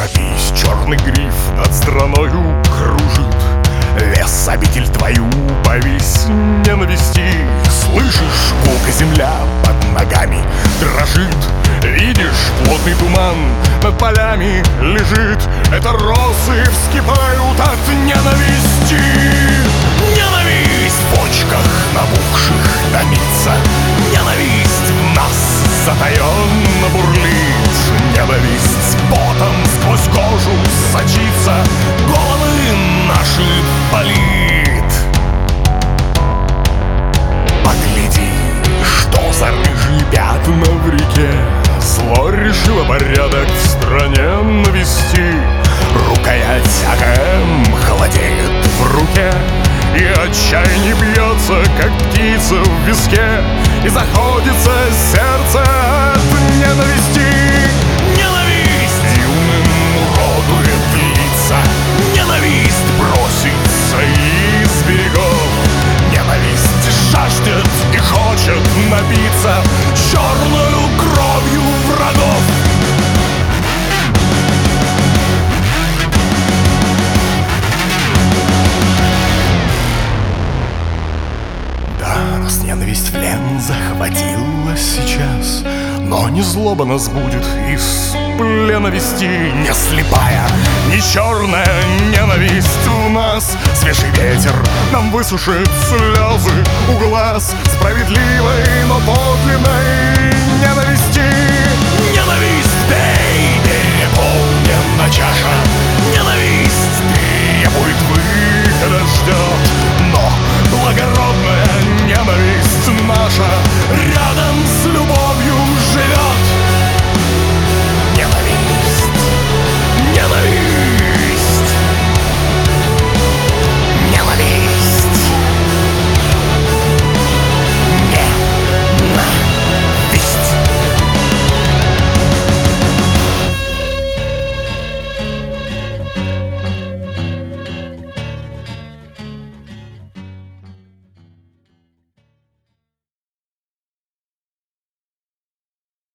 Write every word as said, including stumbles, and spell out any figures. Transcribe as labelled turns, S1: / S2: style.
S1: торопись, черный гриф над страною кружит. Лес обитель твою повесь ненависти. Слышишь, гулка земля под ногами дрожит. Видишь, плотный туман над полями лежит. Это росы вскипают от ненависти. Ненависть в почках набухших томится. Ненависть в нас затаенно бурлит. Ненависть с потом сквозь кожу сочится. Головы наши болит. Погляди, что за рыжие пятна в реке. Зло решило порядок в стране навести. Рукоять АКМ холодеет в руке, и отчаяние бьется, как птица в виске, и заходится сердце от ненависти. Ненависть юным уродует лица. Ненависть бросится из берегов. Ненависть жаждет и хочет напиться черную кровью врагов. Да, нас ненависть в плен захватила сейчас, но не злоба нас будет из плена вести. Не слепая, не черная ненависть в нас. Свежий ветер нам высушит слезы у глаз. Справедливой, но подлинной